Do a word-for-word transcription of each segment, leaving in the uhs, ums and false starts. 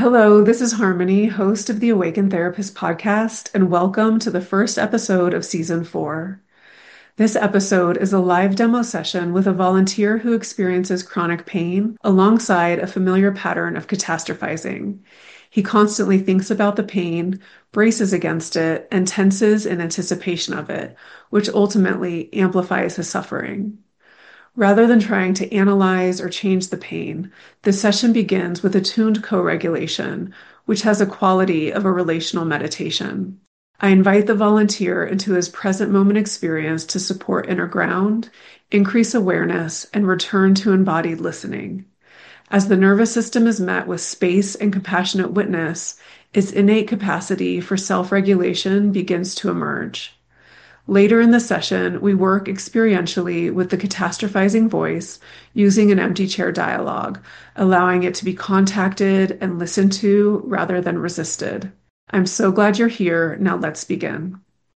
Hello, this is Harmony, host of the Awaken Therapist podcast, and welcome to the first episode of season four. This episode is a live demo session with a volunteer who experiences chronic pain alongside a familiar pattern of catastrophizing. He constantly thinks about the pain, braces against it, and tenses in anticipation of it, which ultimately amplifies his suffering. Rather than trying to analyze or change the pain, the session begins with attuned co-regulation, which has a quality of a relational meditation. I invite the volunteer into his present moment experience to support inner ground, increase awareness, and return to embodied listening. As the nervous system is met with space and compassionate witness, its innate capacity for self-regulation begins to emerge. Later in the session, we work experientially with the catastrophizing voice using an empty chair dialogue, allowing it to be contacted and listened to rather than resisted. I'm so glad you're here. Now let's begin.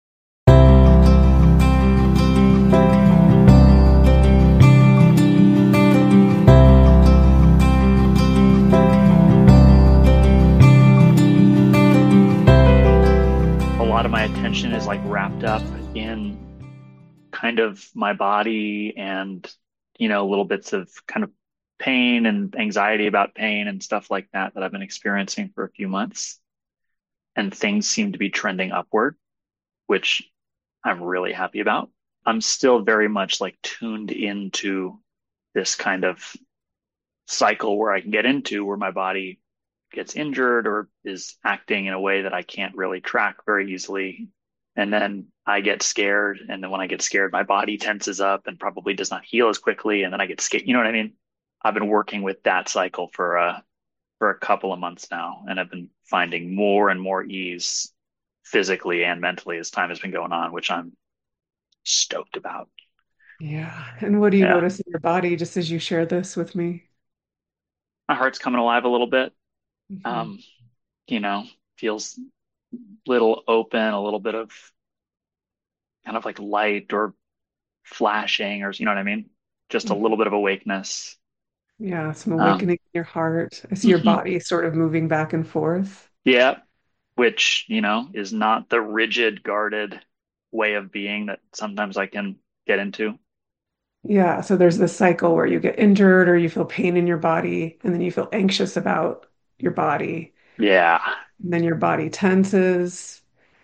A lot of my attention is like wrapped up in kind of my body and, you know, little bits of kind of pain and anxiety about pain and stuff like that that I've been experiencing for a few months. And things seem to be trending upward, which I'm really happy about. I'm still very much like tuned into this kind of cycle where I can get into where my body gets injured or is acting in a way that I can't really track very easily. And then I get scared. And then when I get scared, my body tenses up and probably does not heal as quickly. And then I get scared. You know what I mean? I've been working with that cycle for uh for a couple of months now, and I've been finding more and more ease physically and mentally as time has been going on, which I'm stoked about. Yeah. And what do you Yeah. notice in your body just as you share this with me? My heart's coming alive a little bit. Mhm. Um, you know, feels little open, a little bit of kind of like light or flashing, or you know what I mean? Just a little Mhm. bit of awakeness. Yeah, some Um, awakening in your heart. I see your mhm. body sort of moving back and forth. Yeah, which, you know, is not the rigid, guarded way of being that sometimes I can get into. Yeah, so there's this cycle where you get injured or you feel pain in your body, and then you feel anxious about your body, Yeah, and then your body tenses.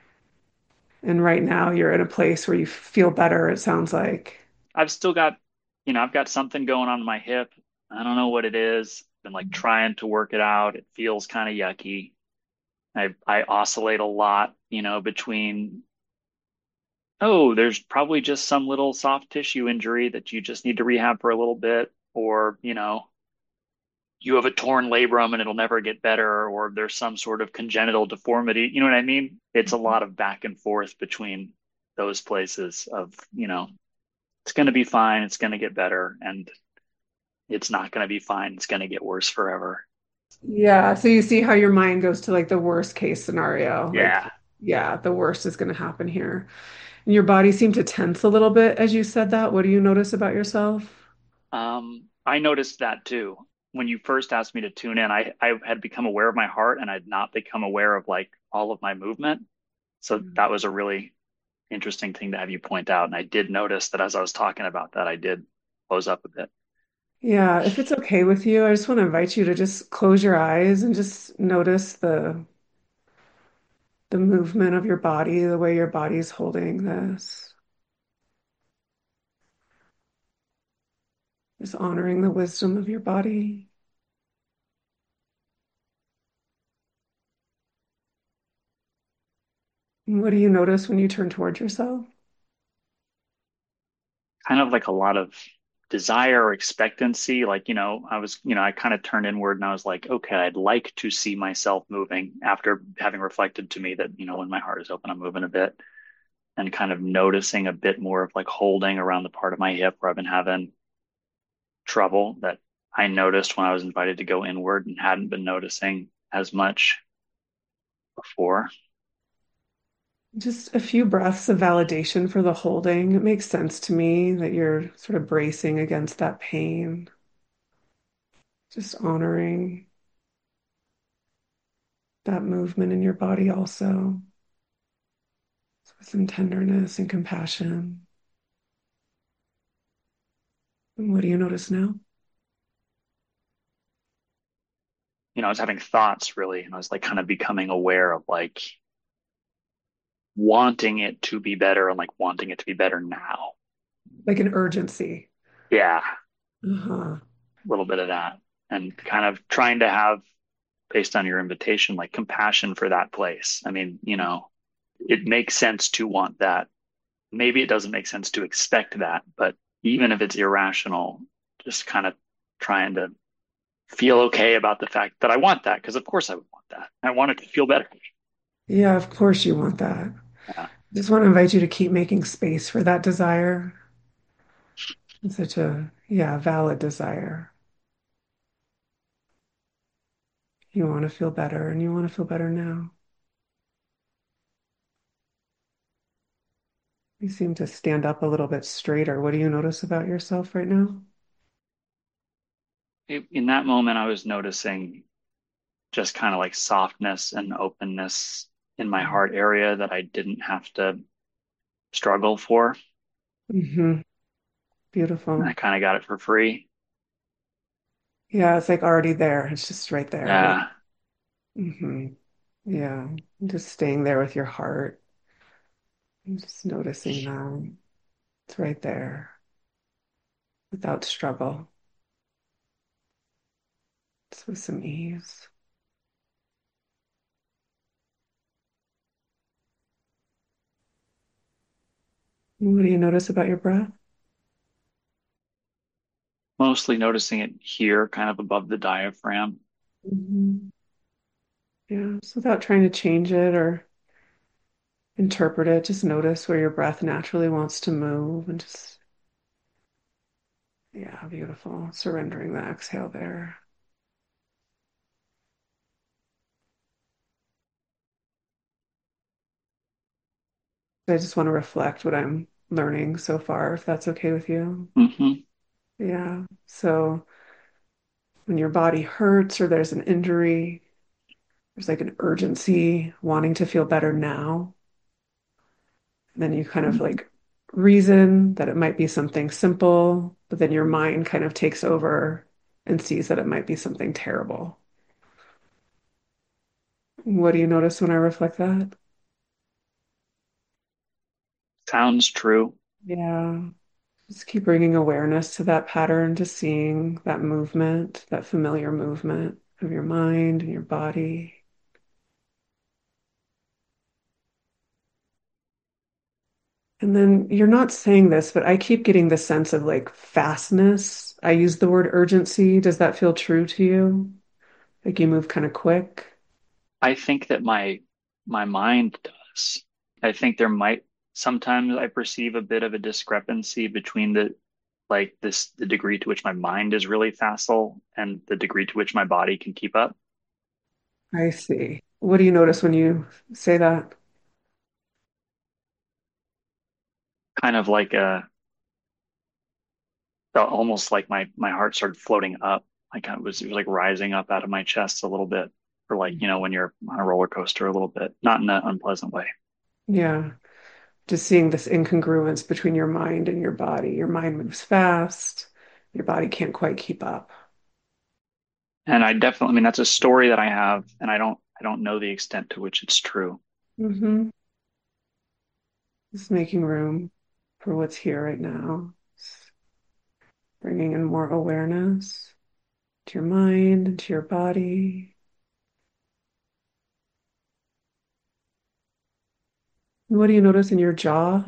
And right now you're in a place where you feel better, it sounds like. I've still got, you know, I've got something going on in my hip. I don't know what it is. Been like trying to work it out. It feels kind of yucky. I I oscillate a lot, you know, between, oh, there's probably just some little soft tissue injury that you just need to rehab for a little bit, or, you know, you have a torn labrum and it'll never get better, or there's some sort of congenital deformity. You know what I mean? It's a lot of back and forth between those places of, you know, it's going to be fine, it's going to get better, and it's not going to be fine, it's going to get worse forever. Yeah, so you see how your mind goes to like the worst case scenario. Like, Yeah. yeah, the worst is going to happen here. And your body seemed to tense a little bit as you said that. What do you notice about yourself? Um, I noticed that too. When you first asked me to tune in, I, I had become aware of my heart and I'd not become aware of like all of my movement. So that was a really interesting thing to have you point out. And I did notice that as I was talking about that, I did close up a bit. Yeah, if it's okay with you, I just want to invite you to just close your eyes and just notice the the movement of your body, the way your body's holding this. Just honoring the wisdom of your body. And what do you notice when you turn towards yourself? Kind of like a lot of desire or expectancy. Like, you know, I was, you know, I kind of turned inward and I was like, okay, I'd like to see myself moving after having reflected to me that, you know, when my heart is open, I'm moving a bit and kind of noticing a bit more of like holding around the part of my hip where I've been having trouble that I noticed when I was invited to go inward and hadn't been noticing as much before. Just a few breaths of validation for the holding. It makes sense to me that you're sort of bracing against that pain, just honoring. that movement in your body also, with some tenderness and compassion. And what do you notice now? You know, I was having thoughts really, and I was like kind of becoming aware of like wanting it to be better and like wanting it to be better now. Like an urgency. Yeah, Uh-huh. a little bit of that. And kind of trying to have, based on your invitation, like compassion for that place. I mean, you know, it makes sense to want that. Maybe it doesn't make sense to expect that, but even if it's irrational, just kind of trying to feel okay about the fact that I want that, because of course I would want that. I want it to feel better. Yeah, of course you want that. Yeah. Just want to invite you to keep making space for that desire. It's such a, yeah, valid desire. You want to feel better and you want to feel better now. You seem to stand up a little bit straighter. What do you notice about yourself right now? In that moment, I was noticing just kind of like softness and openness in my heart area that I didn't have to struggle for. Mm-hmm. And I Beautiful. kind of got it for free. Yeah, it's like already there. It's just right there. Wait. Yeah. Mm-hmm. Yeah. Just staying there with your heart. And just noticing that it's right there without struggle. Just with some ease. What do you notice about your breath? Mostly noticing it here, kind of above the diaphragm. Hmm. Yeah, so without trying to change it or interpret it, just notice where your breath naturally wants to move and just, yeah, beautiful. Surrendering the exhale there. I just want to reflect what I'm learning so far, if that's okay with you. Hmm. Yeah. So when your body hurts or there's an injury, there's like an urgency wanting to feel better now. And then you kind of like reason that it might be something simple, but then your mind kind of takes over and sees that it might be something terrible. What do you notice when I reflect that? Sounds true. Yeah. Just keep bringing awareness to that pattern, just seeing that movement, that familiar movement of your mind and your body. And then you're not saying this, but I keep getting the sense of like fastness. I use the word urgency. Does that feel true to you? Like you move kind of quick? I think that my my mind does. I think there might sometimes I perceive a bit of a discrepancy between the like this the degree to which my mind is really facile and the degree to which my body can keep up. I see. What do you notice when you say that? Kind of like a almost like my my heart started floating up. Like it was it was like rising up out of my chest a little bit, or like you know when you're on a roller coaster a little bit, not in an unpleasant way. Yeah, just seeing this incongruence between your mind and your body. Your mind moves fast, your body can't quite keep up. And I definitely, I mean, that's a story that I have, and I don't I don't know the extent to which it's true. Hmm. Just making room for what's here right now. Just bringing in more awareness to your mind and to your body. What do you notice in your jaw?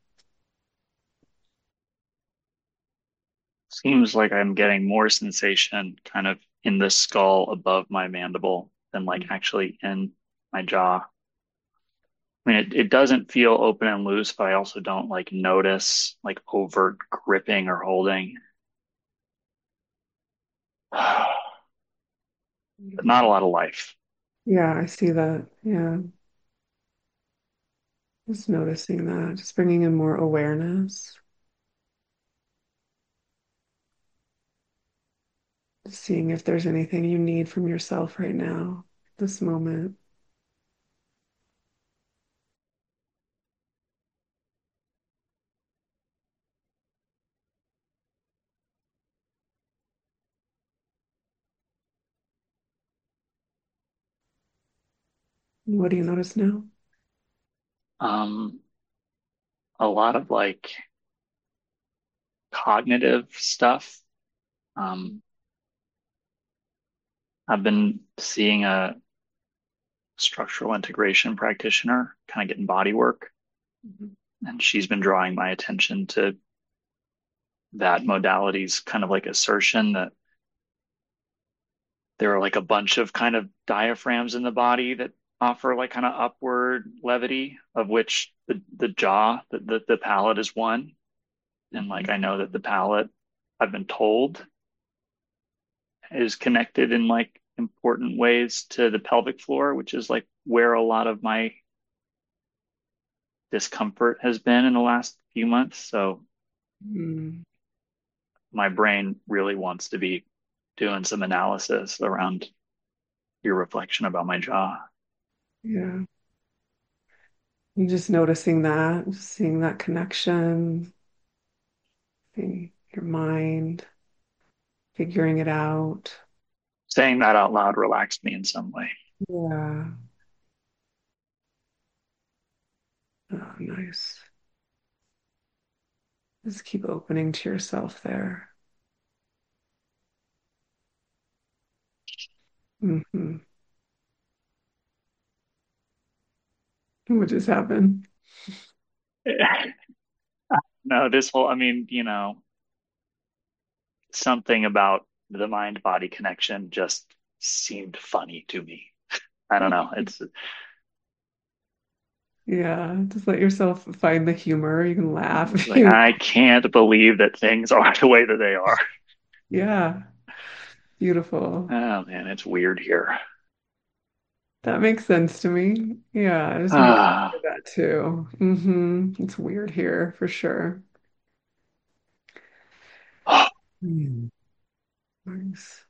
Seems like I'm getting more sensation kind of in the skull above my mandible than like actually in my jaw. I mean, it, it doesn't feel open and loose, but I also don't like notice like overt gripping or holding. But not a Beautiful. lot of life. Yeah, I see that. Yeah, just noticing that, just bringing in more awareness, just seeing if there's anything you need from yourself right now, this moment. What do you notice now? Um, a lot of like cognitive stuff. Um, I've been seeing a structural integration practitioner, kind of getting body work, Mhm. and she's been drawing my attention to that modality's kind of like assertion that there are like a bunch of kind of diaphragms in the body that offer like kind of upward levity, of which the the jaw, the the, the palate is one. And like I know that the palate, I've been told, is connected in like important ways to the pelvic floor, which is like where a lot of my discomfort has been in the last few months. So Mm, my brain really wants to be doing some analysis around your reflection about my jaw. yeah. You're just noticing that, just seeing that connection, seeing your mind, figuring it out. Saying that out loud relaxed me in some way. Yeah. Oh, nice. Just keep opening to yourself there. Hmm. What just happened? No, this whole, I mean, you know, something about the mind body connection just seemed funny to me. I don't know. It's Yeah, just let yourself find the humor. You can laugh if like, you. I can't believe that things are the way that they are. Yeah, beautiful. Oh man, it's weird here. That makes sense to me. Yeah, I just noticed Ah, that too. Hmm. It's weird here for sure. Mm. Nice.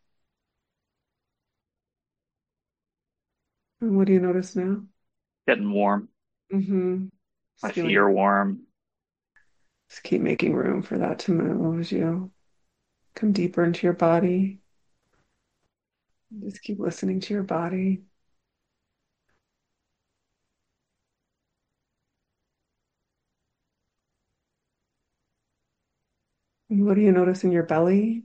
And what do you notice now? getting warm. Hmm. My Just feet feeling, are warm. just keep making room for that to move as you come deeper into your body. Just keep listening to your body. And what do you notice in your belly?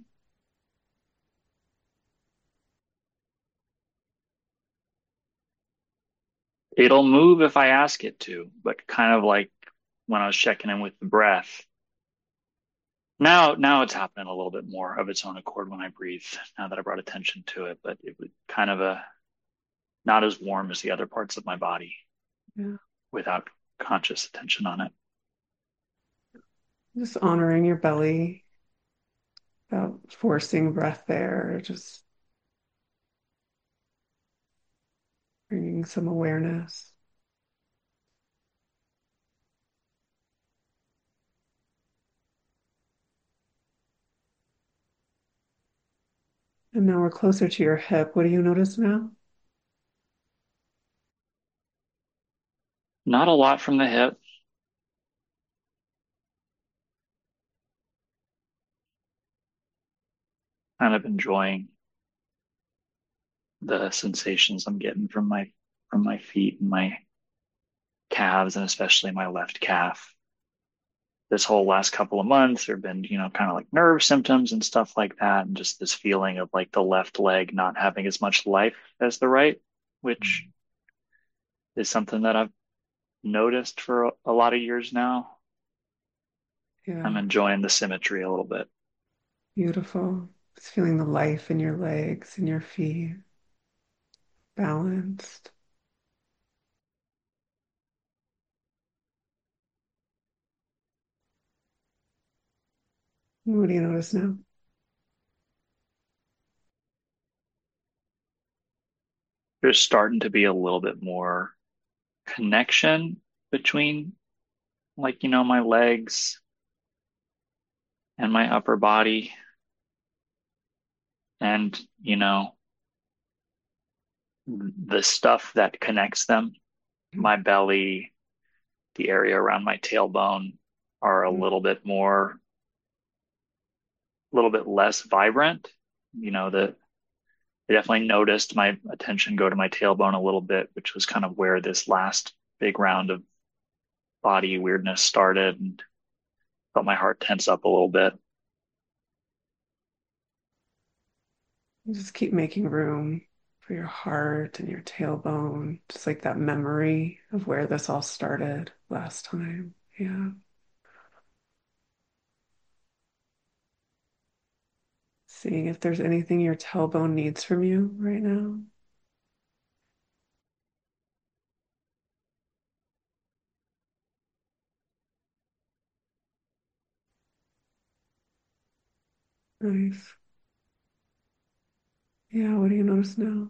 It'll move if I ask it to, but kind of like when I was checking in with the breath. Now, now it's happening a little bit more of its own accord when I breathe, now that I brought attention to it, but it was kind of a not as warm as the other parts of my body Yeah. without conscious attention on it. Just honoring your belly without forcing breath there, just bringing some awareness. And now we're closer to your hip. What do you notice now? Not a lot from the hip. Kind of enjoying the sensations I'm getting from my from my feet and my calves, and especially my left calf. This whole last couple of months, there have been, you know, kind of like nerve symptoms and stuff like that, and just this feeling of like the left leg not having as much life as the right, which is something that I've noticed for a, a lot of years now. I'm Yeah, enjoying the symmetry a little bit. beautiful. Just feeling the life in your legs and your feet, balanced. What do you notice now? There's starting to be a little bit more connection between, like, you know, my legs and my upper body, and, you know, the stuff that connects them. My belly, the area around my tailbone are a little bit more, a little bit less vibrant. You know, the I definitely noticed my attention go to my tailbone a little bit, which was kind of where this last big round of body weirdness started, and felt my heart tense up a little bit. Just keep making room for your heart and your tailbone, just like that memory of where this all started last time. Yeah. Seeing if there's anything your tailbone needs from you right now. Nice. Yeah, what do you notice now?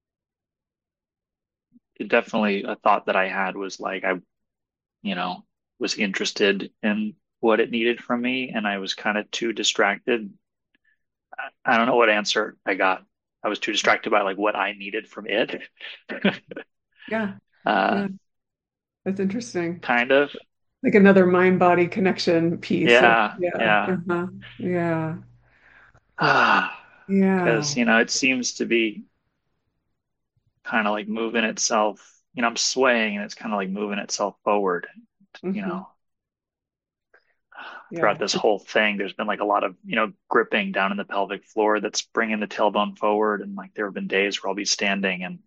It definitely a thought that I had was like I, you know, was interested in what it needed from me, and I was kind of too distracted. I, I don't know what answer I got. I was too distracted by like what I needed from it. Yeah, uh, yeah, that's interesting. kind of. Like another mind-body connection piece of, Yeah, yeah, yeah. uh-huh, yeah, Ah, yeah. because you know it seems to be kind of like moving itself. You know, I'm swaying and it's kind of like moving itself forward. You Hmm. know, throughout Yeah. this whole thing, there's been like a lot of, you know, gripping down in the pelvic floor that's bringing the tailbone forward. And like there have been days where I'll be standing and,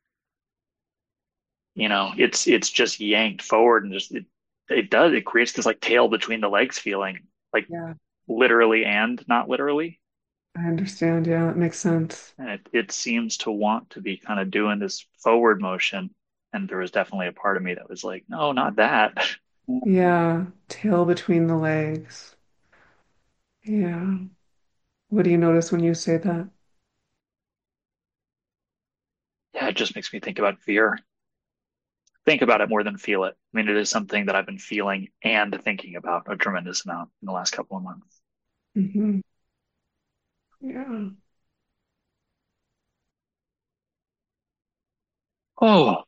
you know, it's it's just yanked forward and just it, it does it creates this like tail between the legs feeling, like Yeah, literally and not literally. I understand. Yeah, it makes sense. And it it seems to want to be kind of doing this forward motion. And there was definitely a part of me that was like, no, not that. Yeah, tail between the legs. Yeah. What do you notice when you say that? Yeah, it just makes me think about fear. Think about it more than feel it. I mean, it is something that I've been feeling and thinking about a tremendous amount in the last couple of months. Hmm. Yeah. Oh,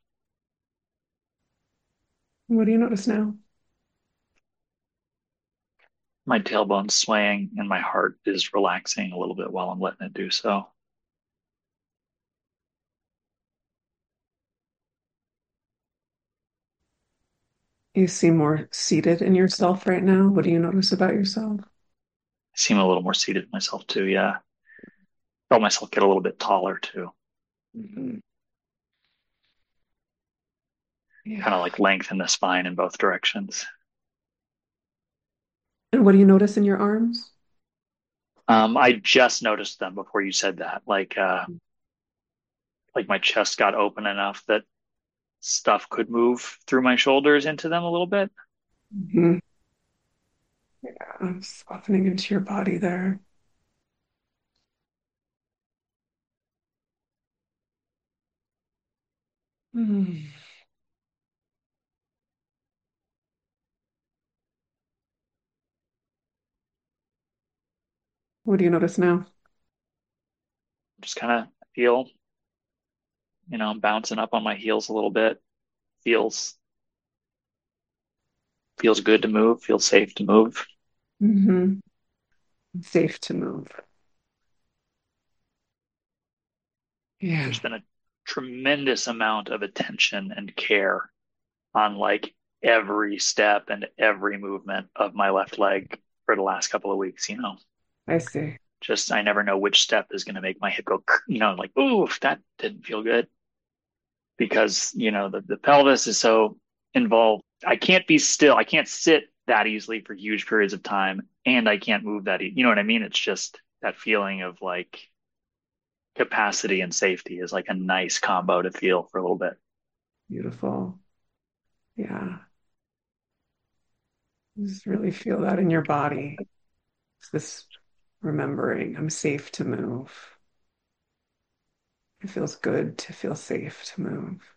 What do you notice now? my tailbone's swaying and my heart is relaxing a little bit while I'm letting it do so. You seem more seated in yourself right now. What do you notice about yourself? I seem a little more seated myself too. Yeah. Felt myself get a little bit taller too. Hmm. Kind of Yeah. like lengthen the spine in both directions. And what do you notice in your arms? Um, I just noticed them before you said that. Like, uh, like my chest got open enough that stuff could move through my shoulders into them a little bit. Hmm. I'm softening into your body there. Hmm. What do you notice now? Just kind of feel, you know, I'm bouncing up on my heels a little bit. Feels feels good to move, feels safe to move. Hmm. Safe to move. Yeah, There's been a tremendous amount of attention and care on like every step and every movement of my left leg for the last couple of weeks, you know. I see. Just I never know which step is going to make my hip go, you know, like, ooh, that didn't feel good because, you know, the, the pelvis is so involved. I can't be still. I can't sit that easily for huge periods of time and I can't move that. E- you know what I mean? It's just that feeling of like capacity and safety is like a nice combo to feel for a little bit. Beautiful. Yeah. Just really feel that in your body. It's this remembering I'm safe to move. It feels good to feel safe to move.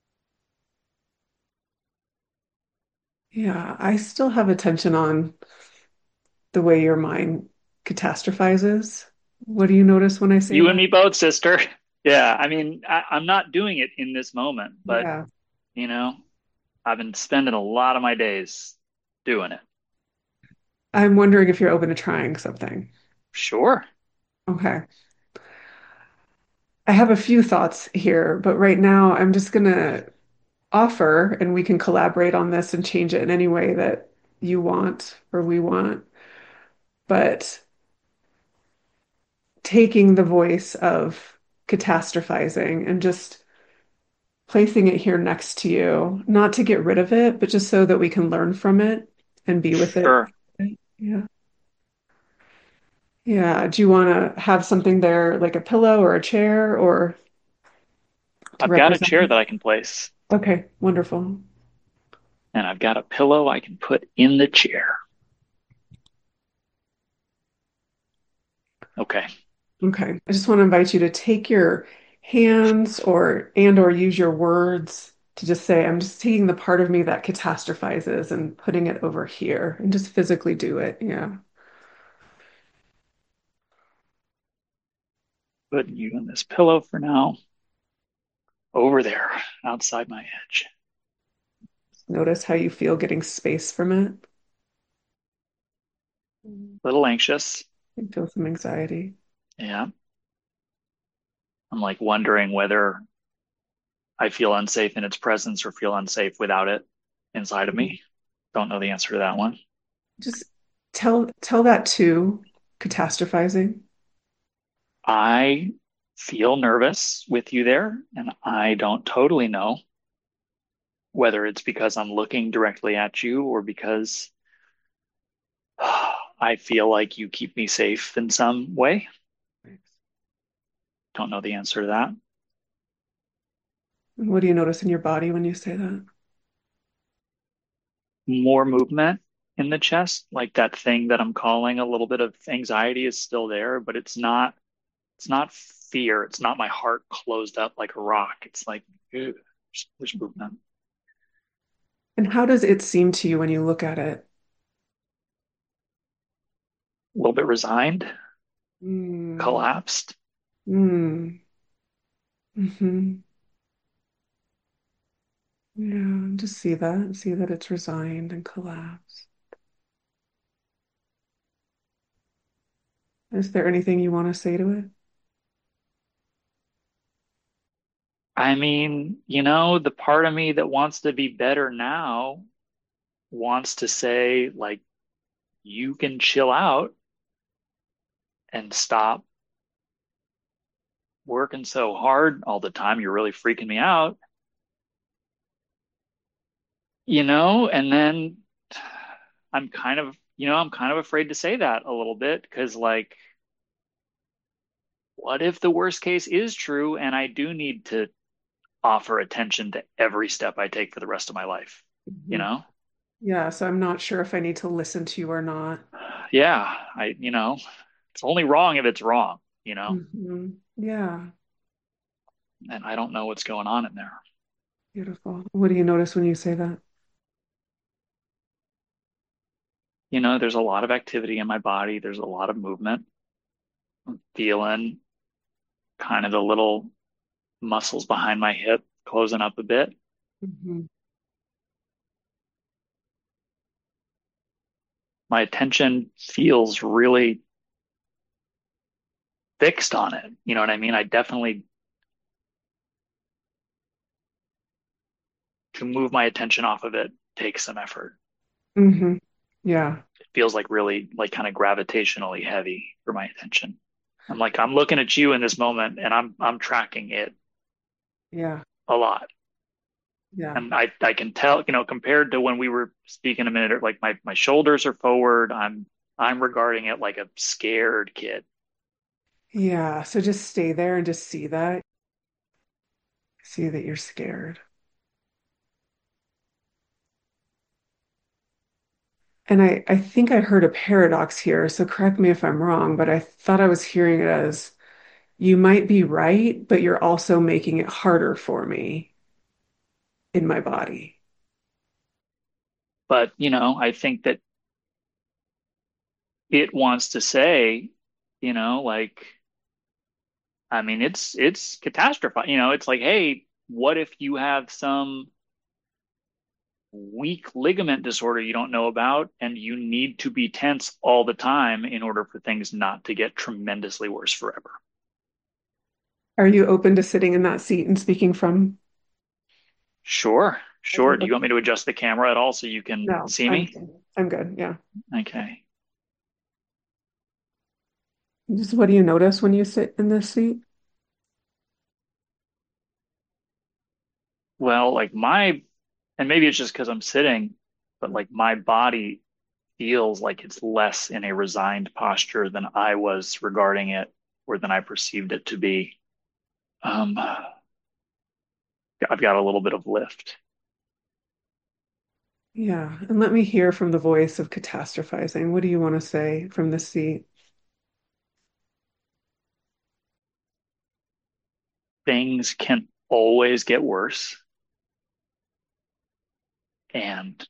Yeah, I still have attention on the way your mind catastrophizes. What do you notice when I say You and that? me both, sister. Yeah, I mean, I, I'm not doing it in this moment, but Yeah. you know, I've been spending a lot of my days doing it. I'm wondering if you're open to trying something. Sure. Okay. I have a few thoughts here, but right now I'm just gonna offer, and we can collaborate on this and change it in any way that you want or we want. But taking the voice of catastrophizing and just placing it here next to you, not to get rid of it, but just so that we can learn from it and be with it. Sure. Yeah. Yeah. Do you want to have something there, like a pillow or a chair, or to I've got a represent chair it? that I can place, Okay, wonderful. and I've got a pillow I can put in the chair. Okay. Okay. I just want to invite you to take your hands or and or use your words to just say, I'm just taking the part of me that catastrophizes and putting it over here and just physically do it. Yeah. Put you in this pillow for now, over there, outside my edge. Notice how you feel getting space from it. A little anxious. You feel some anxiety. Yeah. I'm like wondering whether I feel unsafe in its presence or feel unsafe without it inside of me. Don't know the answer to that one. Just tell tell that to catastrophizing. I feel nervous with you there, and I don't totally know whether it's because I'm looking directly at you or because I feel like you keep me safe in some way. Don't know the answer to that. What do you notice in your body when you say that? More movement in the chest, like that thing that I'm calling a little bit of anxiety is still there, but it's not it's not fear. It's not my heart closed up like a rock. It's like, ew, there's, there's movement. And how does it seem to you when you look at it? A little bit resigned, Mm, collapsed. mm, hmm. Yeah, just see that. See that it's resigned and collapsed. Is there anything you want to say to it? I mean, you know, the part of me that wants to be better now wants to say, like, you can chill out and stop working so hard all the time. You're really freaking me out, you know? And then I'm kind of, you know, I'm kind of afraid to say that a little bit because, like, what if the worst case is true and I do need to offer attention to every step I take for the rest of my life, you Mhm. know? Yeah, so I'm not sure if I need to listen to you or not. Yeah, I, you know, it's only wrong if it's wrong, you know? Hmm. Yeah, And I don't know what's going on in there. beautiful. What do you notice when you say that? You know, there's a lot of activity in my body, there's a lot of movement. I'm feeling kind of the little muscles behind my hip closing up a bit. Hmm. My attention feels really fixed on it. You know what I mean? I definitely, to move my attention off of it takes some effort. Hmm. Yeah, It feels like really, like kind of gravitationally heavy for my attention. I'm like, I'm looking at you in this moment and I'm I'm tracking it yeah, a lot. yeah, And I I can tell, you know, compared to when we were speaking a minute, like my my shoulders are forward. I'm I'm regarding it like a scared kid. yeah. So just stay there and just see that. See that you're scared. And I, I think I heard a paradox here, so correct me if I'm wrong, but I thought I was hearing it as you might be right, but you're also making it harder for me in my body. But, you know, I think that it wants to say, you know, like, I mean, it's it's catastrophic. You know, it's like, hey, what if you have some weak ligament disorder you don't know about and you need to be tense all the time in order for things not to get tremendously worse forever? Are you open to sitting in that seat and speaking from? Sure, sure. Do you Okay. want me to adjust the camera at all so you can No, see I'm me? I'm good. Yeah. Okay. Just what do you notice when you sit in this seat? Well, like my, and maybe it's just because I'm sitting, but like my body feels like it's less in a resigned posture than I was regarding it or than I perceived it to be. Um, I've got a little bit of lift. Yeah. And let me hear from the voice of catastrophizing. What do you want to say from this seat? Things can always get worse. And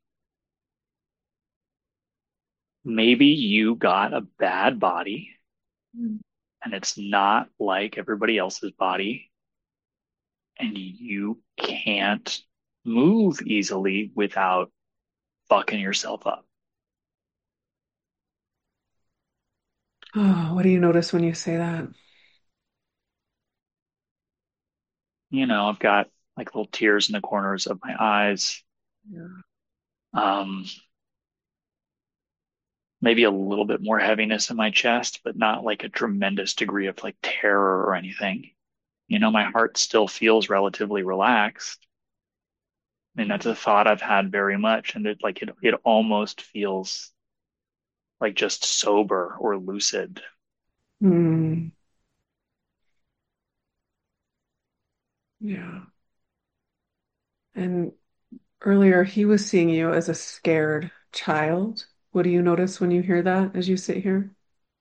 maybe you got a bad body Mm. and it's not like everybody else's body, and you can't move easily without fucking yourself up. Oh, what do you notice when you say that? You know, I've got like little tears in the corners of my eyes. Yeah. Um, maybe a little bit more heaviness in my chest, but not like a tremendous degree of like terror or anything. You know, my heart still feels relatively relaxed. And that's a thought I've had very much. And it like it it almost feels like just sober or lucid. Hmm. Yeah. And earlier he was seeing you as a scared child. What do you notice when you hear that as you sit here?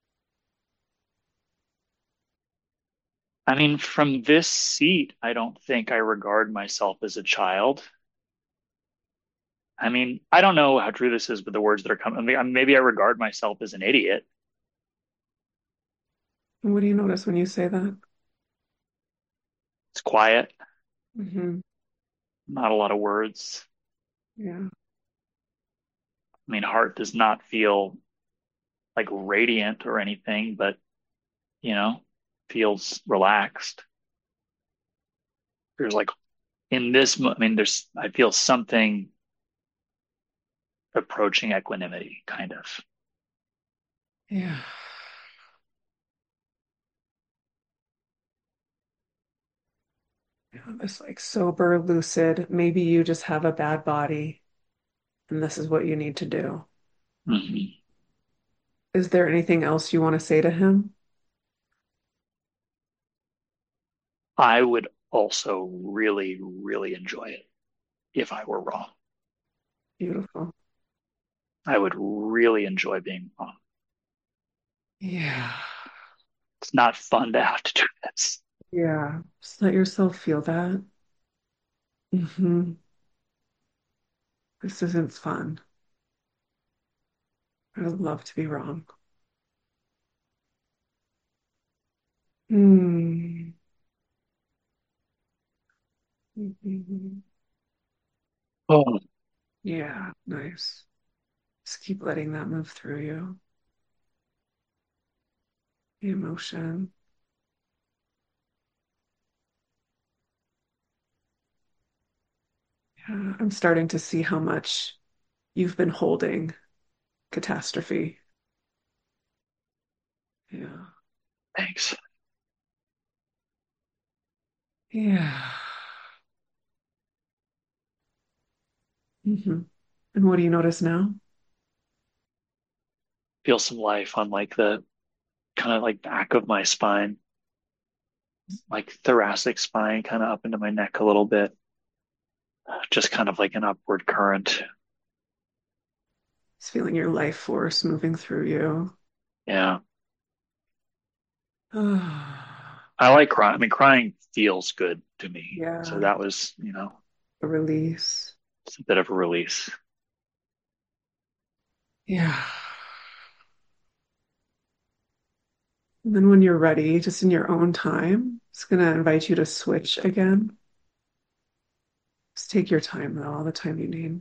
I mean, from this seat, I don't think I regard myself as a child. I mean, I don't know how true this is, but the words that are coming, I mean, maybe I regard myself as an idiot. And what do you notice when you say that? It's quiet, Hmm. not a lot of words. Yeah. I mean, heart does not feel like radiant or anything, but you know, feels relaxed. There's like in this, I mean, there's, I feel something approaching equanimity, kind of. Yeah. Yeah. This like sober, lucid, maybe you just have a bad body and this is what you need to do. Hmm. Is there anything else you want to say to him? I would also really, really enjoy it if I were wrong. Beautiful. I would really enjoy being wrong. Yeah. It's not fun to have to do this. Yeah. Just let yourself feel that. Hmm. This isn't fun. I would love to be wrong. Hmm. Mhm. Oh, Yeah, nice. Just keep letting that move through you. The emotion. Yeah, I'm starting to see how much you've been holding catastrophe. Yeah. thanks. Yeah. Hmm. And what do you notice now? Feel some life on like the kind of like back of my spine, like thoracic spine, kind of up into my neck a little bit. Just kind of like an upward current. Just feeling your life force moving through you. Yeah. Ah, I like crying. I mean, crying feels good to me. So yeah, that was, you know, a release. it's a bit of a release. Yeah. And then when you're ready, just in your own time, it's gonna invite you to switch again. Just take your time though, all the time you need.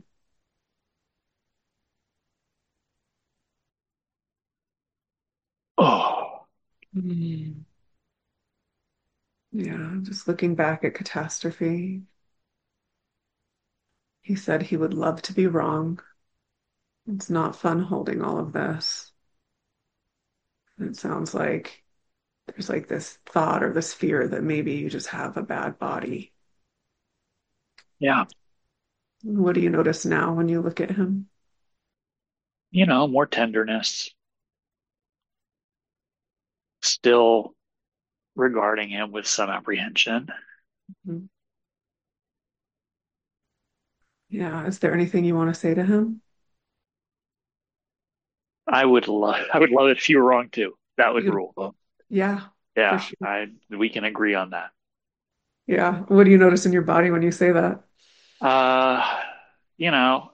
Oh, Mm. Yeah, just looking back at catastrophe, he said he would love to be wrong. It's not fun holding all of this. It sounds like there's like this thought or this fear that maybe you just have a bad body. Yeah. What do you notice now when you look at him? You know, more tenderness still regarding him with some apprehension. Mhm. Yeah, is there anything you want to say to him? I would love, I would love it if you were wrong too. That would rule. Beautiful. Yeah, for Yeah. sure. I, we can agree on that. Yeah. What do you notice in your body when you say that? Uh, you know,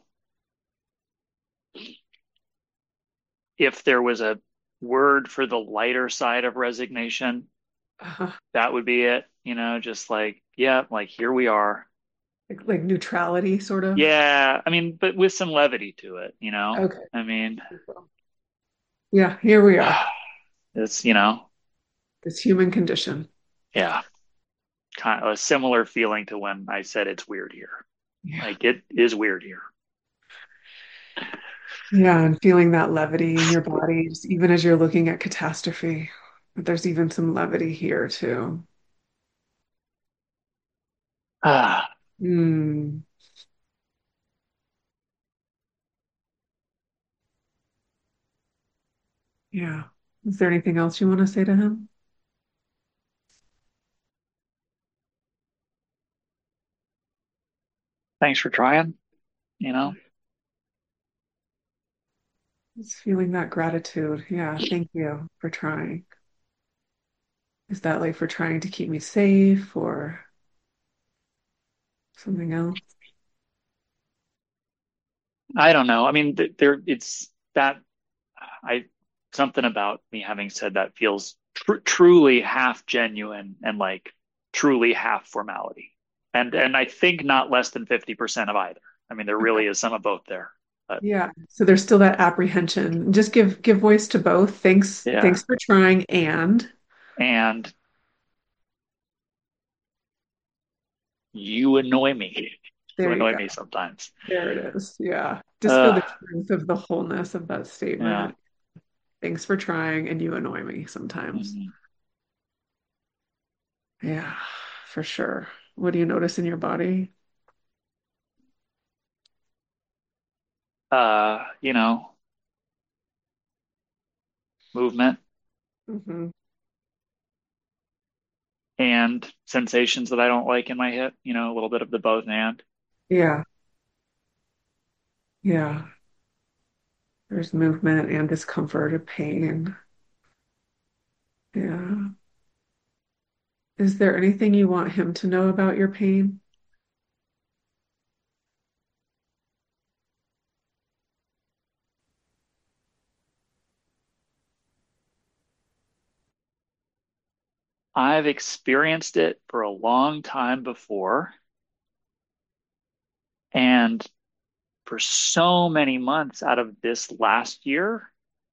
if there was a word for the lighter side of resignation, Uh, that would be it. You know, just like, yeah, like here we are. like, like neutrality, sort of. Yeah. I mean, but with some levity to it, you know? Okay. I mean, Yeah, here we are. it's, you know, This human condition. yeah, kind of a similar feeling to when I said it's weird here. Yeah. Like it is weird here. Yeah, and feeling that levity in your body, just even as you're looking at catastrophe. But there's even some levity here too. Ah, Hmm. Yeah. Is there anything else you want to say to him? thanks for trying, you know? Just feeling that gratitude. Yeah, thank you for trying. Is that like for trying to keep me safe or something else? I don't know. I mean, th- there it's that I something about me having said that feels tr truly half genuine and like truly half formality. And and I think not less than fifty percent of either. I mean, there Okay. really is some of both there. But Yeah. So there's still that apprehension. Just give give voice to both. Thanks, yeah. thanks for trying and And you annoy me. You there you annoy go. me sometimes. There it is. Yeah. Just feel Uh, the truth of the wholeness of that yeah. statement. Thanks for trying and you annoy me sometimes. Mhm. Yeah, for sure. What do you notice in your body? Uh, you know, movement Hmm. and sensations that I don't like in my hip, you know, a little bit of the both and. Yeah. Yeah. There's movement and discomfort and pain. Yeah. Is there anything you want him to know about your pain? I've experienced it for a long time before. And for so many months out of this last year,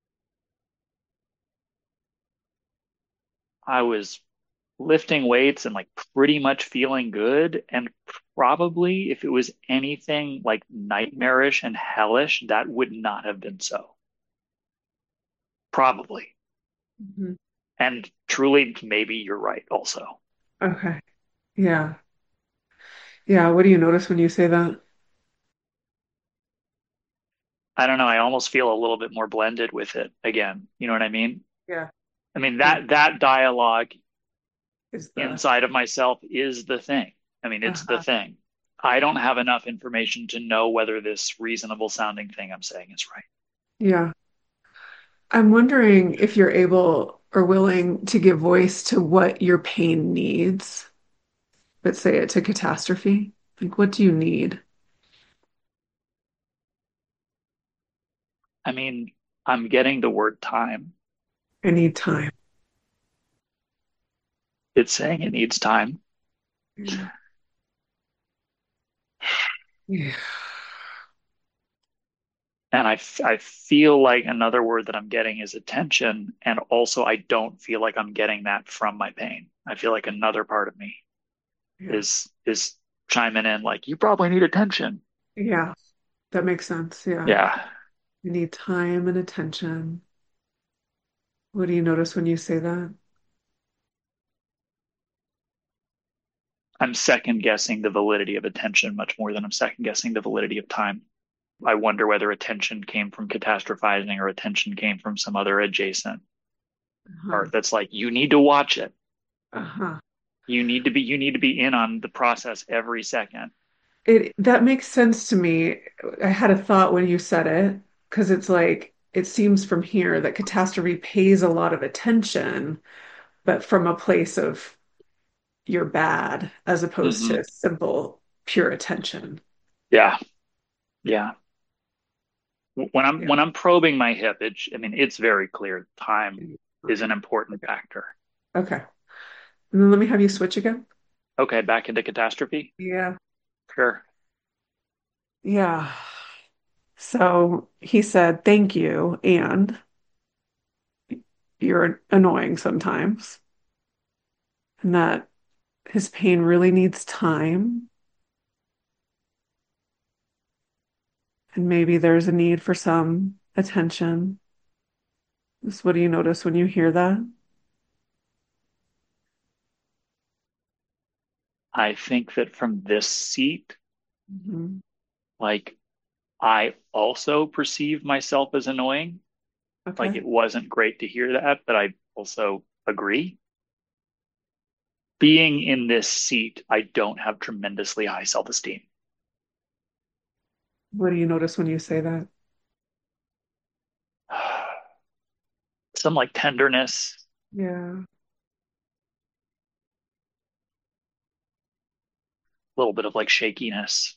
I was lifting weights and like pretty much feeling good. And probably if it was anything like nightmarish and hellish, that would not have been so. Probably. Mhm. And truly, maybe you're right also. Okay. Yeah. Yeah. What do you notice when you say that? I don't know. I almost feel a little bit more blended with it again. You know what I mean? Yeah. I mean, Yeah. that that dialogue Is the inside of myself is the thing. I mean, it's the uh thing. I don't have enough information to know whether this reasonable sounding thing I'm saying is right. Yeah. I'm wondering if you're able or willing to give voice to what your pain needs, but say it to catastrophe. Like, what do you need? I mean, I'm getting the word time. I need time. It's saying it needs time. Yeah. Yeah. And I, f- I feel like another word that I'm getting is attention. And also, I don't feel like I'm getting that from my pain. I feel like another part of me Yeah. is is chiming in like, you probably need attention. Yeah. That makes sense. Yeah. Yeah. You need time and attention. What do you notice when you say that? I'm second guessing the validity of attention much more than I'm second guessing the validity of time. I wonder whether attention came from catastrophizing or attention came from some other adjacent Uh-huh. part that's like, you need to watch it. Uh-huh. You need to be you need to be in on the process every second. It that makes sense to me. I had a thought when you said it, because it's like it seems from here that catastrophe pays a lot of attention, but from a place of you're bad as opposed Hmm. to simple, pure attention. Yeah. Yeah. When I'm Yeah. when I'm probing my hip, it, I mean, it's very clear time is an Fine. important Okay. factor. Okay. And then let me have you switch again. Okay, back into catastrophe. Yeah. Sure. Yeah. So he said, thank you, and you're annoying sometimes, and that his pain really needs time, and maybe there's a need for some attention. Just what do you notice when you hear that? I think that from this seat, Mhm. like I also perceive myself as annoying. Like Okay. it wasn't great to hear that, but I also agree. Being in this seat, I don't have tremendously high self-esteem. What do you notice when you say that? Some like tenderness, Yeah. a little bit of like shakiness.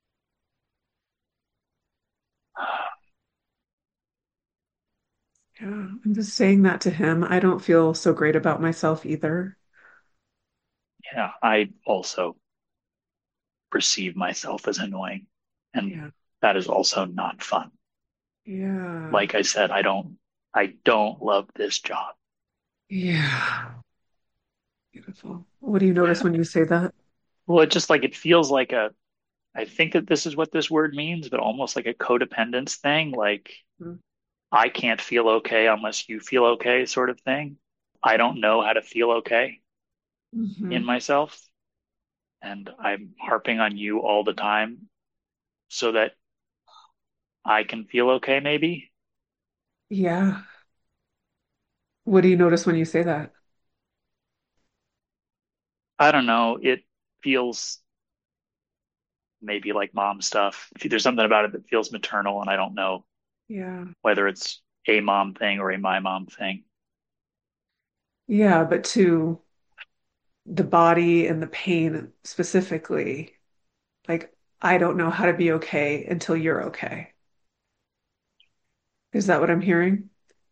Yeah. I'm just saying that to him. I don't feel so great about myself either. Yeah, I also perceive myself as annoying, and Yeah. that is also not fun. Yeah. Like I said, I don't I don't love this job. Yeah. Beautiful. What do you notice when you say that? Well, it just like it feels like a I think that this is what this word means, but almost like a codependence thing, like I can't feel okay unless you feel okay sort of thing. I don't know how to feel okay in Mm-hmm. myself, and I'm harping on you all the time so that I can feel okay maybe. Yeah. What do you notice when you say that? I don't know, it feels maybe like mom stuff. There's something about it that feels maternal, and I don't know Yeah. whether it's a mom thing or a my mom thing. Yeah, but to the body and the pain specifically, like, I don't know how to be okay until you're okay. Is that what I'm hearing?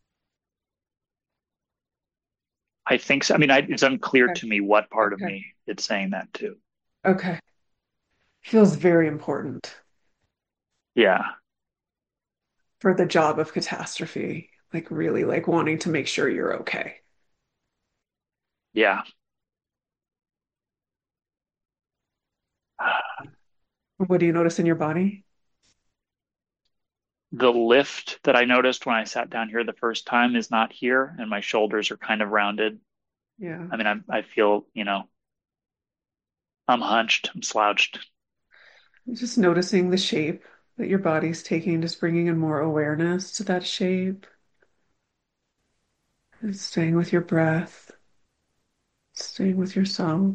I think so. I mean, I, it's unclear Okay. to me what part of Okay. me it's saying that to. Okay. Feels very important Yeah, for the job of catastrophe. Like, really, like wanting to make sure you're okay. yeah. What do you notice in your body? The lift that I noticed when I sat down here the first time is not here, and my shoulders are kind of rounded. Yeah. I mean, I I feel, you know, I'm hunched, I'm slouched. Just noticing the shape that your body's taking, just bringing in more awareness to that shape, and staying with your breath, staying with yourself.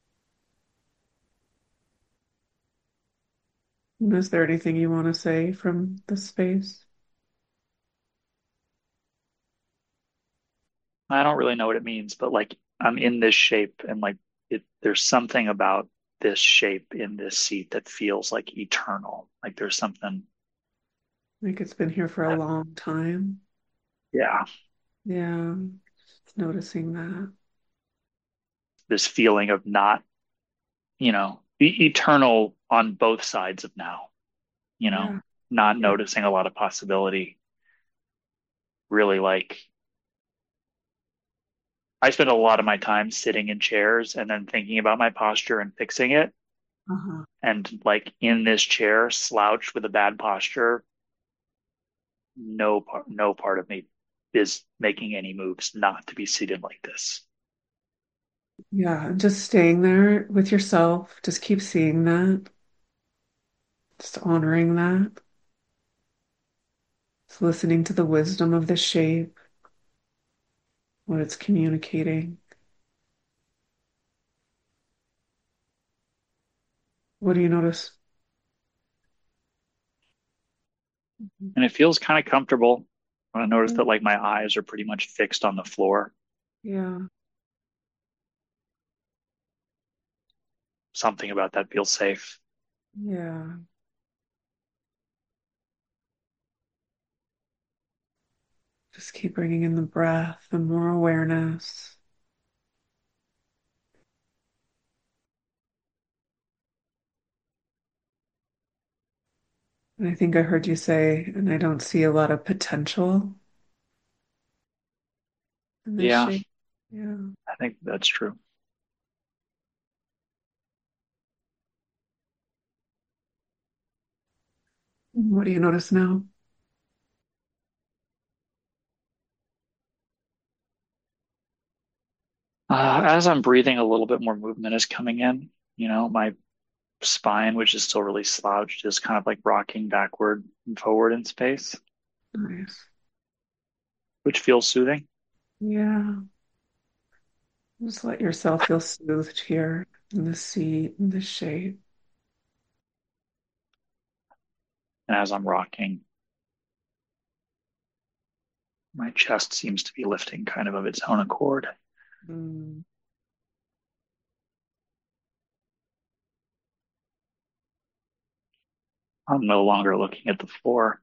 And is there anything you want to say from the space? I don't really know what it means, but like I'm in this shape, and like it, there's something about this shape in this seat that feels like eternal. Like there's something, Like it's been here for a long time. yeah, Yeah, just noticing that. this feeling of not, you know, e- eternal on both sides of now, you know. Yeah. not Yeah. noticing a lot of possibility. Really, like I spend a lot of my time sitting in chairs and then thinking about my posture and fixing it. Uh-huh. And like in this chair, slouched with a bad posture, no part, no part of me is making any moves not to be seated like this. Yeah. And just staying there with yourself. Just keep seeing that. Just honoring that. Just listening to the wisdom of the shape, what it's communicating. What do you notice? And it feels kind of comfortable. I notice Mm. that like my eyes are pretty much fixed on the floor. Yeah. Something about that feels safe. Yeah. Just keep bringing in the breath and more awareness. And I think I heard you say, and I don't see a lot of potential in this Yeah, shape. Yeah. I think that's true. What do you notice now? Uh, as I'm breathing, a little bit more movement is coming in. You know, my spine, which is still really slouched, is kind of like rocking backward and forward in space, Nice. which feels soothing. Yeah. Just let yourself feel soothed here in the seat, in the shape. And as I'm rocking, my chest seems to be lifting kind of of its own accord. Mm. I'm no longer looking at the floor.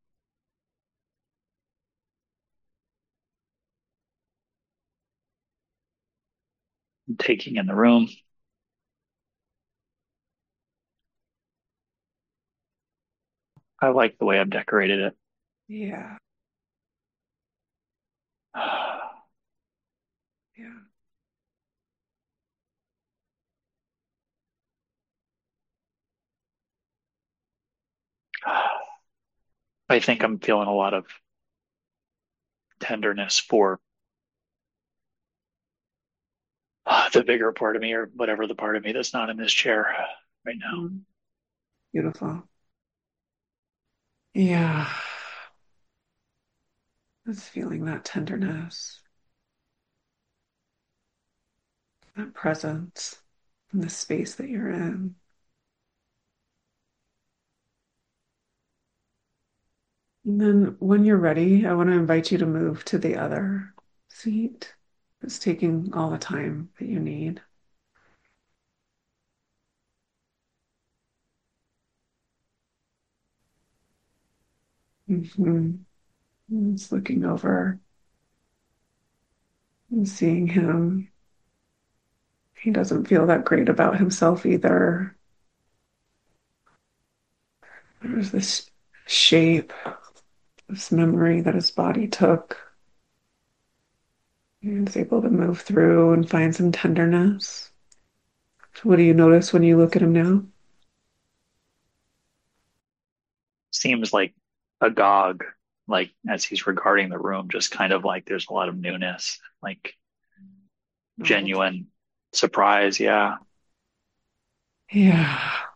I'm taking in the room. I like the way I've decorated it. Yeah. Yeah. I think I'm feeling a lot of tenderness for the bigger part of me or whatever the part of me that's not in this chair right now. Mm. Beautiful. Yeah. Just feeling that tenderness, that presence in the space that you're in. And then when you're ready, I want to invite you to move to the other seat. It's taking all the time that you need. Mhm. Just looking over and seeing him. He doesn't feel that great about himself either. There's this shape, this memory that his body took. He was able to move through and find some tenderness. So what do you notice when you look at him now? Seems like agog, like as he's regarding the room, just kind of like there's a lot of newness, like Novelty. genuine surprise. Yeah. Yeah.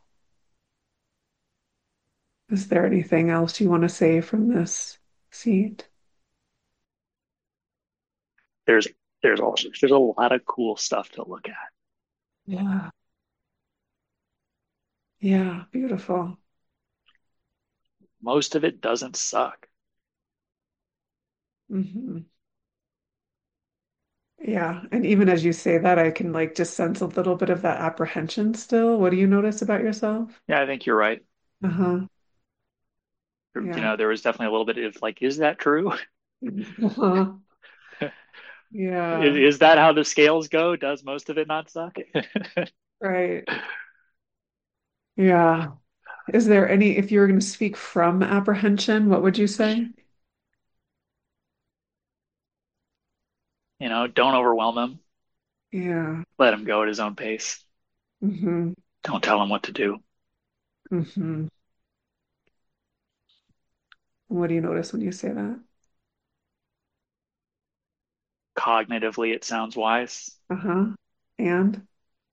Is there anything else you want to say from this seat? There's there's also there's a lot of cool stuff to look at. Yeah. Yeah. Beautiful. Most of it doesn't suck. Hmm. Yeah. And even as you say that, I can like just sense a little bit of that apprehension still. What do you notice about yourself? Yeah, I think you're right. Uh-huh. You Yeah. know, there was definitely a little bit of like, is that true? Uh-huh. Is, Yeah. is that how the scales go? Does most of it not suck? Right. Yeah. Is there any, if you were going to speak from apprehension, what would you say? You know, don't overwhelm him. Yeah. Let him go at his own pace. Hmm. Don't tell him what to do. Hmm. What do you notice when you say that? Cognitively, it sounds wise. Uh-huh. And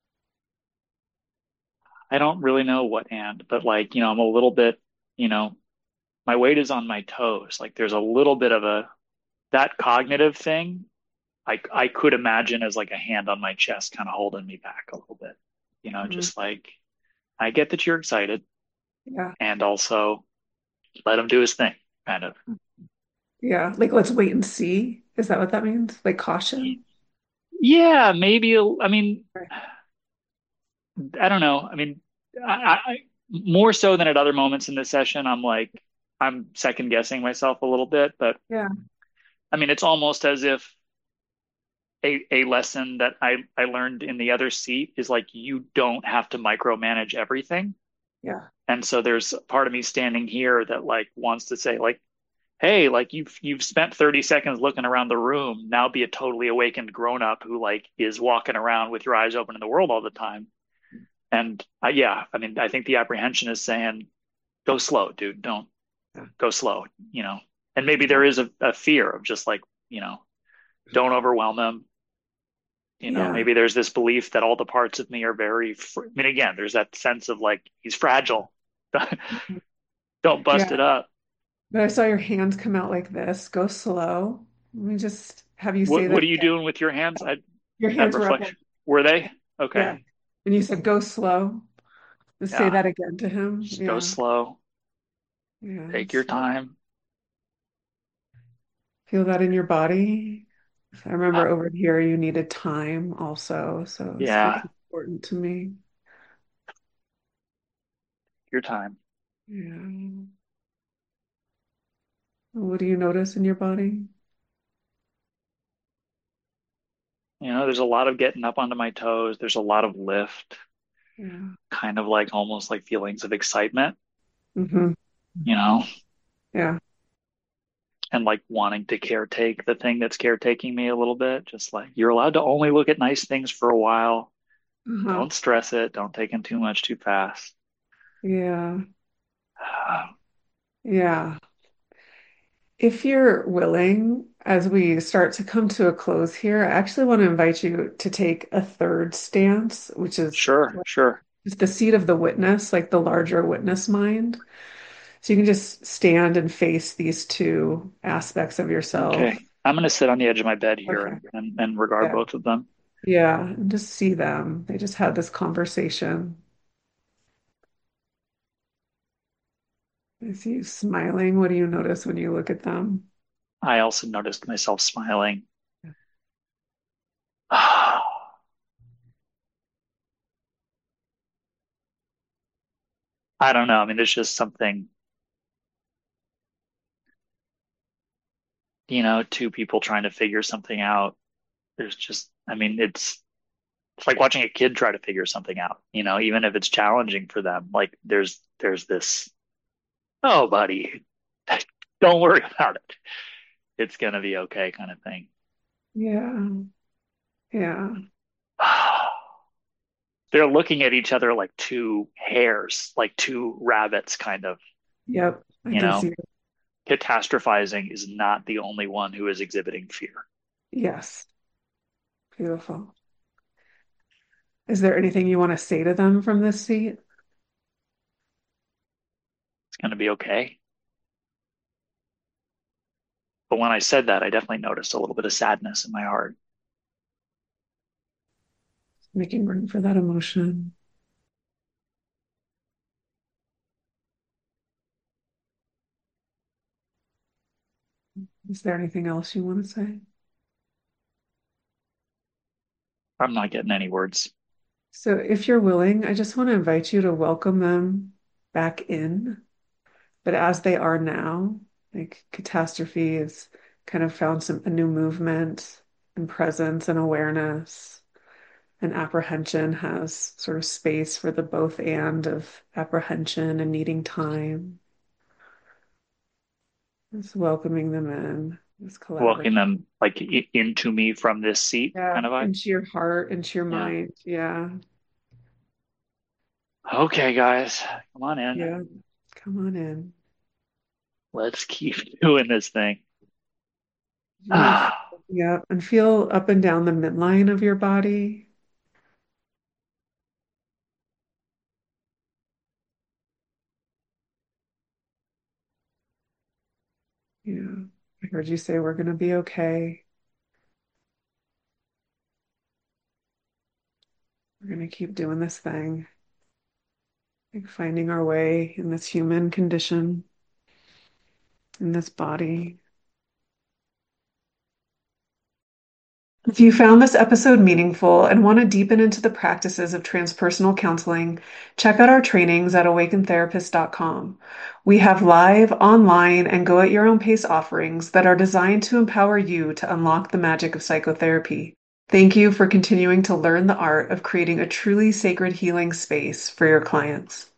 I don't really know what and, but like, you know, I'm a little bit, you know, my weight is on my toes. Like there's a little bit of a that cognitive thing I I could imagine as like a hand on my chest kind of holding me back a little bit. You know, mm, just like I get that you're excited yeah. and also let him do his thing, kind of. Yeah. Like let's wait and see. Is that what that means? Like caution? Yeah, maybe I mean, Right. I don't know. I mean, I, I more so than at other moments in this session, I'm like I'm second guessing myself a little bit, but Yeah. I mean, it's almost as if a, a lesson that I, I learned in the other seat is like you don't have to micromanage everything. Yeah. And so there's a part of me standing here that like wants to say like, hey, like you've you've spent thirty seconds looking around the room. Now be a totally awakened grown up who like is walking around with your eyes open in the world all the time. And uh, yeah, I mean, I think the apprehension is saying, go slow, dude. Don't Yeah. go slow, you know. And maybe Yeah. there is a, a fear of just like, you know, don't overwhelm them. You know, Yeah. maybe there's this belief that all the parts of me are very, fr- I mean, again, there's that sense of like, he's fragile. Don't bust Yeah. it up. But I saw your hands come out like this. Go slow. Let me just have you say What that what are you again. doing with your hands? I, Your that hands were up like, reflection. Were they? Okay. yeah. And you said go slow. Just say Yeah. that again to him. Just go Yeah. slow. Yeah. Take your Slow. time. Feel that in your body. I Uh, remember over here you needed time also, so this feels yeah. important to me. Your time. Yeah. What do you notice in your body? You know, there's a lot of getting up onto my toes. There's a lot of lift, Yeah. kind of like almost like feelings of excitement, Hmm. you know, Yeah. and like wanting to caretake the thing that's caretaking me a little bit. Just like you're allowed to only look at nice things for a while. Uh-huh. Don't stress it. Don't take in too much too fast. Yeah. Yeah. If you're willing, as we start to come to a close here, I actually want to invite you to take a third stance, which is Sure, sure. just the seat of the witness, like the larger witness mind. So you can just stand and face these two aspects of yourself. Okay. I'm going to sit on the edge of my bed here Okay. and, and, and regard Yeah. both of them. Yeah. And just see them. They just had this conversation. I see you smiling. What do you notice when you look at them? I also noticed myself smiling. I don't know. I mean, there's just something, you know, two people trying to figure something out. There's just, I mean, it's it's like watching a kid try to figure something out, you know, even if it's challenging for them. Like there's there's this, oh, buddy, don't worry about it. It's gonna be okay kind of thing. Yeah. Yeah. They're looking at each other like two hares, like two rabbits, kind of, Yep. I you can know. see it. Catastrophizing is not the only one who is exhibiting fear. Yes. Beautiful. Is there anything you want to say to them from this seat? It's going to be okay. But when I said that, I definitely noticed a little bit of sadness in my heart. Making room for that emotion. Is there anything else you want to say? I'm not getting any words. So, if you're willing, I just want to invite you to welcome them back in, but as they are now, like catastrophe has kind of found some a new movement and presence and awareness. And apprehension has sort of space for the both and of apprehension and needing time. Just welcoming them in, this Welcoming collaboration. them like I into me from this seat Yeah, kind of vibe. into your heart, into your Yeah. mind. Yeah, Okay, guys, come on in. yeah. Come on in. Let's keep doing this thing. Really, f- yeah, and feel up and down the midline of your body. Yeah, I heard you say we're going to be okay. We're going to keep doing this thing, like finding our way in this human condition, in this body. If you found this episode meaningful and want to deepen into the practices of transpersonal counseling, check out our trainings at awaken therapist dot com. We have live, online, and go at your own pace offerings that are designed to empower you to unlock the magic of psychotherapy. Thank you for continuing to learn the art of creating a truly sacred healing space for your clients.